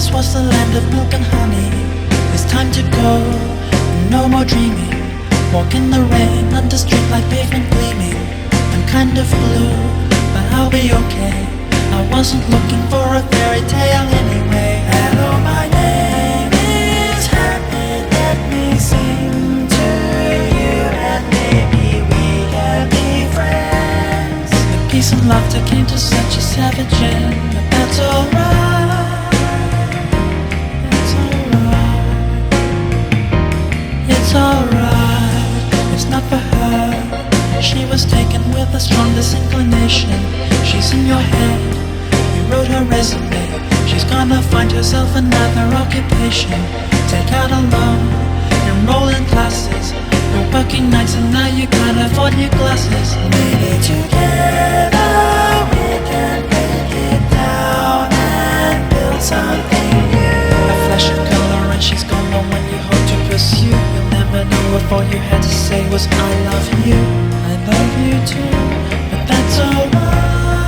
This was the land of milk and honey. It's time to go, no more dreaming. Walk in the rain under streetlight pavement gleaming. I'm kind of blue, but I'll be okay. I wasn't looking for a fairy tale anyway. Hello, my name is Happy. Let me sing to you, and maybe we can be friends. The peace and laughter came to such a savage end, but that's alright. It's alright. It's alright. It's not for her. She was taken with a strong disinclination. She's in your head. You wrote her resume. She's gonna find herself another occupation. Take out a loan, enroll in classes. You're working nights and now you can't afford new glasses. Maybe together we can break it down and build something new. A flash of color and she's gone, but when you hope to pursue, you'll never know if all you had to say was I love you. I love you too, but that's alright.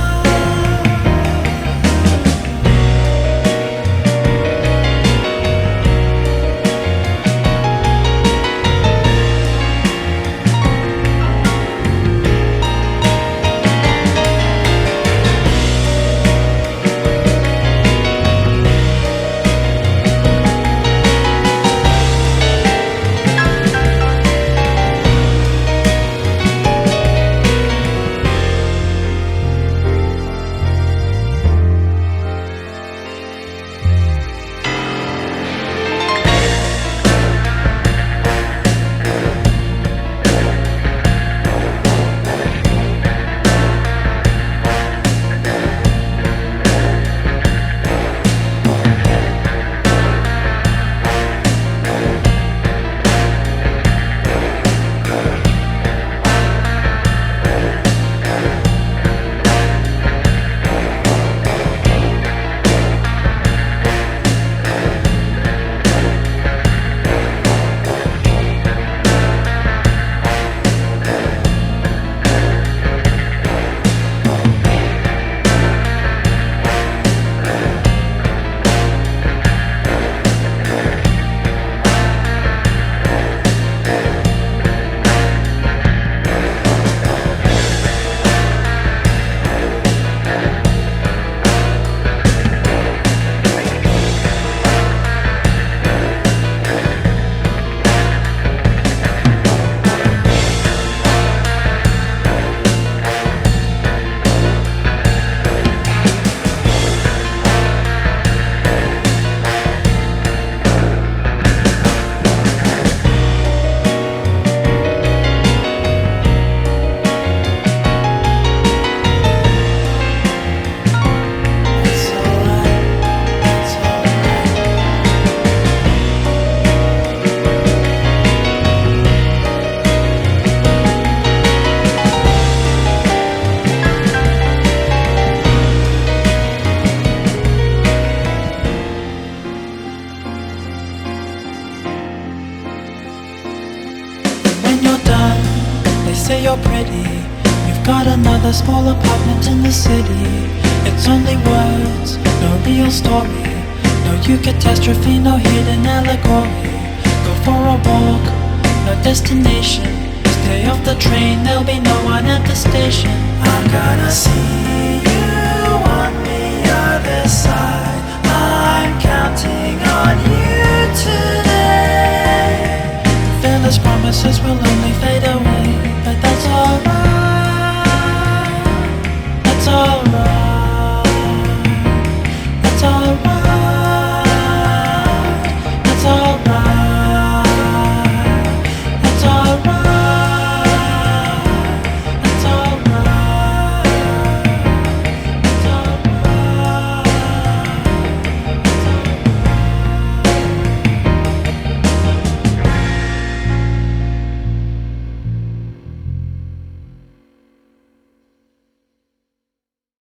Say you're pretty, you've got another small apartment in the city. It's only words, no real story, no you catastrophe, no hidden allegory. Go for a walk, no destination. Stay off the train, there'll be no one at the station. I'm gonna see you on the other side. I'm counting on you today. Fearless promises will only